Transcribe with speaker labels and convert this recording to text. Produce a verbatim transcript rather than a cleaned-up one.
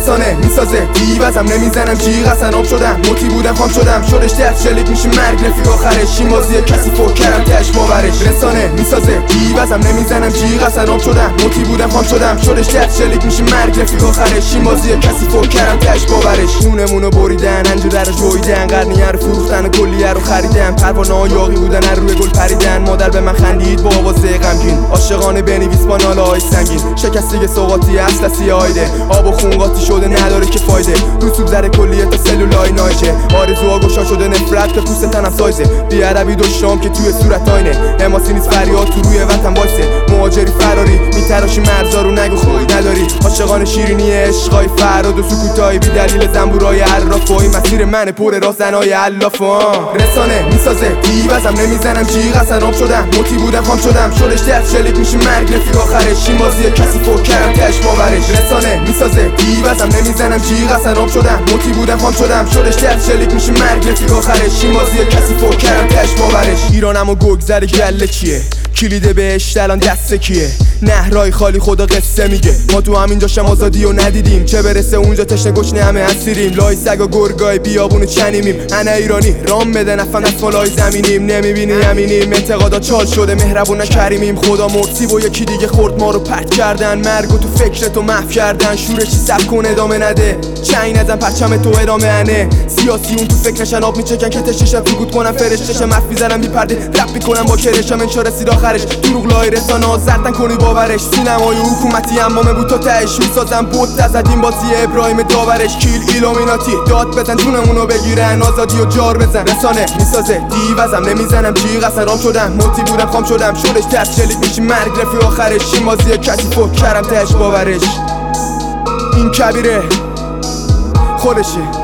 Speaker 1: رسانه میسازه دیوزم نمیزنم جیغ اصلا آب شدم موتی بودم خام شدم شدش دست شلیک میشه مرگ رفیق آخرش این بازیه کسی فوق کردم تش باورش رسانه میسازه دیوزم نمیزنم جیغ اصلا آب شدم موتی بودم خام شدم شدش دست شلیک میشه مرگ رفیق آخرش این بازیه کسی فوق کردم تش باورش خونمونو بریدن انجوره رو جویدن قرنیه رو فروختن و کلیه رو خریدن پروانه یاغی بودن از روی گل پریدن مادر به من خندید با آوازه غمگین عاشقانه بنویس با ناله‌های سنگین شکستگی سوقاتی اصل آیده آب و خون قاطی شده نداره که فایده رسوب زره کلیه تا سلولای نایجه آرزوها گشا شده نفرت به پوست تنم سایزه بی‌ادبی دشتام که توی صورت آینه حماسی نیست فریاد تو روی وطن وایسه مهاجری فراری میتراشی مرزا رو نگو خود نداری عاشقانه شیرینی عشقای فراد و سکوتای بی دلیل زنبورای عرافای مسیر من پر راسنای علافا رسانه میسازه دیوزم نمیزنم جیغ اصلا آب شدم موتی بودم خام شدم شدش دست شلیک میشه مرگ رفیق آخرش این بازیه کسی فوق کردم تش باورش رسانه میسازه دیوزم نمیزنم جیغ اصلا آب شدم موتی بودم خام شدم شدش دست شلیک میشه مرگ رفیق آخرش این بازیه کسی فوق کردم تش باورش ایرانمو گگذر گله کیه کلید بهش الان دست کیه نهرای خالی خدا قصه میگه ما تو همین جاشم آزادی و ندیدیم چه برسه اونجا تشنه گشنه همه اسیریم لای سگا گرگای بیابونو چنیمیم انا ایرانی رام بده نفن از فالای زمینیم نمیبینی همینیم انتقادا چال شده مهربون نکریمیم خدا مرسی و یکی دیگه خورد ما رو پرت کردن مرگو تو فکرتو محو کردن شورشی سب کن ادامه نده چنگ نزن پرچم تو ادامه انه سیاسی اون تو فکرشن آب میچکن که تششم فیگوت کنم فرشتشم حرف میزنم میپرده رپ میکنم با کرشم انشا رسید آخرش دروغ لای رسانه ها زرتن کنی باورش سینمای حکومتی امامه بود تا تهش میسازم بود تزدیم بازی ابراهیم داورش کیل ایلومیناتی داد بزن جونمونو بگیرن آزادی و جار بزن رسانه میسازه دیوزم نمیزنم جیغ اصلا رام شدم موتی بودم خام شدم شدش دست شلیک میشی مرگ رفیق آخرش این بازیه کسی فوق کردم تهش باورش این کبیره خودشه